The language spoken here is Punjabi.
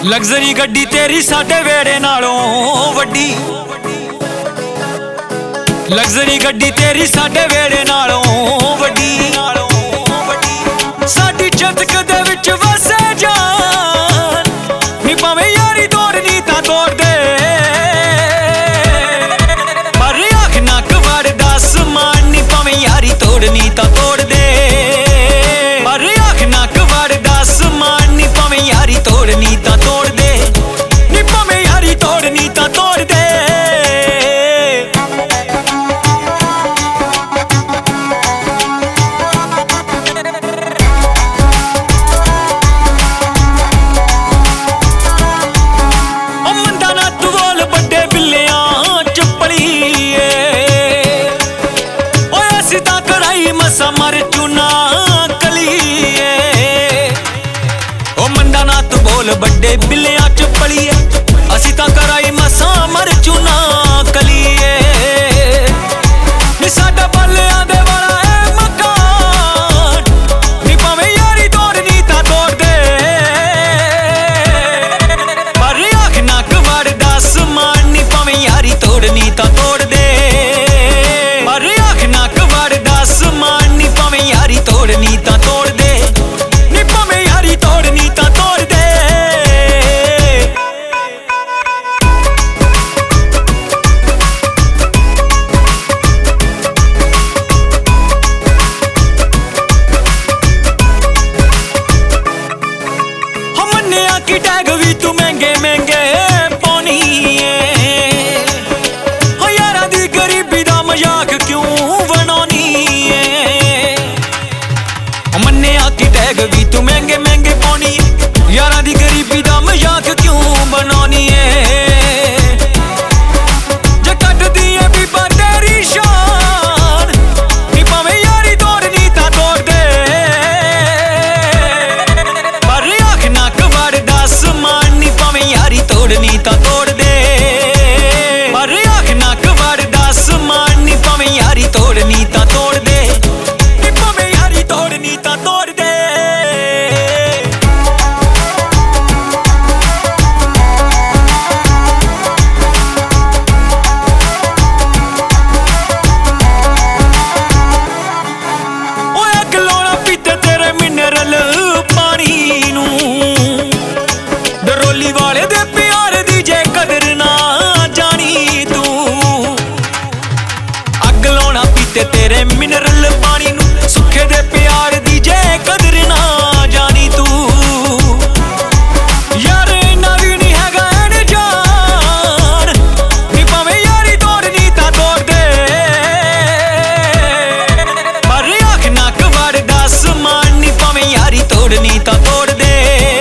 ਲਗਜ਼ਰੀ ਗੱਡੀ ਤੇਰੀ ਸਾਡੇ ਵੇੜੇ ਨਾਲੋਂ ਵੱਡੀ। ਲਗਜ਼ਰੀ ਗੱਡੀ ਤੇਰੀ ਸਾਡੇ ਵੇੜੇ ਨਾਲੋਂ ਵੱਡੀ। ਸਾਡੀ ਚਤਕ ਦੇ ਵਿੱਚ ਵਸੇ ਜਾਨ ਨੀ ਭਾਵੇਂ ਯਾਰੀ ਤੋੜਨੀ ਤਾਂ ਤੋੜ ਦੇ। ਪਰ ਅੱਖ ਨੱਕ ਵੜਦਾ ਸਮਾਨ ਨੀ ਭਾਵੇਂ ਯਾਰੀ ਤੋੜਨੀ ਤਾਂ ਤੋੜ ਦੇ। ਪਰ ਅੱਖ ਨੱਕ ਵੜਦਾ ਸਮਾਨ ਨੀ ਭਾਵੇਂ ਯਾਰੀ ਤੋੜਨੀ ਤਾਂ ਤੋੜ ਦੇ। ਨੀ ਭਾਵੇਂ ਯਾਰੀ ਤੋੜਨੀ ਤਾਂ ਤੋੜ ਦੇ। ਮਸਾ ਮਰ ਚੁਨਾ ਕਲੀਏ ਓ ਮੰਡਾ ਨਾ ਤੂੰ ਬੋਲ ਵੱਡੇ ਬਿੱਲਿਆਂ ਚ ਪਲੀਏ। ਅਸੀਂ ਤਾਂ ਕਰਾਈ ਮਸਾ ਮਰ ਚੁਨਾ ਕਲੀਏ। ਨੀ ਸਾਡਾ ਬੱਲਿਆਂ ਦੇ ਵਾਲਾ ਏ ਮਕਾਨ ਨੀ ਭਾਵੇਂ ਯਾਰੀ ਤੋੜਨੀ ਤਾਂ ਤੋੜ ਦੇ। ਪਰ ਅੱਖ ਨੱਕ ਵੜਦਾ ਸਮਾਨ ਨੀ ਭਾਵੇਂ ਯਾਰੀ ਤੋੜਨੀ ਤਾਂ ਤੋੜ ਦੇ। ਪਰ ਅੱਖ ਨੱਕ ਵੜਦਾ ਸਮਾਨ ਨੀ ਭਾਵੇਂ ਯਾਰੀ ਤੋੜਨੀ ਤਾਂ ਤੋੜ ਦੇ। ਨੀ ਭਾਵੇਂ ਯਾਰੀ ਤੋੜਨੀ ਤਾਂ ਤੋੜ ਦੇ। ਹੋ ਮੰਨਿਆ ਕਿ ਟੈਗ ਵੀ ਤੂੰ ਮਹਿੰਗੇ ਮਹਿੰਗੇ ਪਾਉਣੀ ਏ। ਹੋ ਯਾਰਾਂ ਦੀ ਗਰੀਬੀ ਦਾ ਮਜ਼ਾਕ ਕਿਉਂ ਬਣਾਉਣੀ ਏ। ਮੰਨਿਆ ਕਿ ਟੈਗ ਵੀ ਤੂੰ ਮਹਿੰਗੇ ਮਹਿੰਗੇ ਪਾਉਣੀ ਏ। ਯਾਰਾਂ ਦੀ ਗਰੀਬੀ ਦਾ ਮਜ਼ਾਕ ਕਿਉਂ ਬਣਾਉਣੀ ਏ। ਜੇ ਕੱਢਦੀ ਏ ਬੀਬਾ ਤੇਰੀ ਸ਼ਾਨ ਨੀ ਭਾਵੇਂ ਯਾਰੀ ਤੋੜਨੀ ਤਾਂ ਤੋੜ ਦੇ। ਪਰ ਅੱਖ ਨੱਕ ਵੜਦਾ ਸਮਾਨ ਨੀ ਭਾਵੇਂ ਯਾਰੀ ਤੋੜਨੀ ਤਾਂ ਤੋੜ ਦੇ। ਪਰ ਅੱਖ ਨੱਕ ਵੜਦਾ ਸਮਾਨ ਨੀ ਭਾਵੇਂ ਯਾਰੀ ਤੋੜਨੀ ਤਾਂ ਤੋੜ ਦੇ। ਨੀ ਭਾਵੇਂ ਯਾਰੀ ਤੋੜਨੀ ਤਾਂ ਤੋੜ ਦੇ। ਓਏ ਗਲੋਣਾ ਪੀਤੇ ਤੇਰੇ ਮਿਨਰਲ ਪਾਣੀ ਨੂੰ। ਡਰੋਲੀ ਵਾਲੇ ਦੇ ਪਿਆਰ ਦੀ ਜੇ ਕਦਰ ਨਾ ਜਾਣੀ ਤੂੰ। ਅੱਗ ਲਾਉਣਾ ਪੀਤੇ ਤੇਰੇ ਮਿਨਰਲ ਪਾਣੀ ਨੂੰ। ਸੁੱਖੇ ਦੇ ਪਿਆਰ ਦੀ ਜੇ ਕਦਰ ਨਾ ਜਾਣੀ ਤੂੰ। ਯਾਰ ਇੰਨਾ ਵੀ ਨਹੀਂ ਹੈਗਾ ਐਨ ਜਾਨ ਨੀ ਭਾਵੇਂ ਯਾਰੀ ਤੋੜਨੀ ਤਾਂ ਤੋੜ ਦੇ। ਪਰ ਅੱਖ ਨੱਕ ਵੜਦਾ ਸਮਾਨ ਨੀ ਭਾਵੇਂ ਯਾਰੀ ਤੋੜਨੀ ਤਾਂ ਤੋੜ ਦੇ।